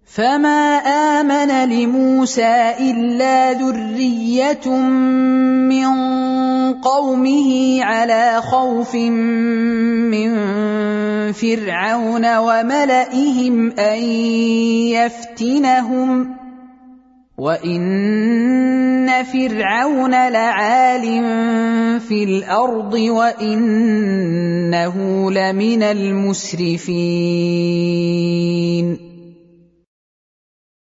فما آمن لموسى إلا ذرية من قومه على خوف من فرعون وملئهم أن يفتنهم وإن فرعون لعال في الأرض وإنه لمن المسرفين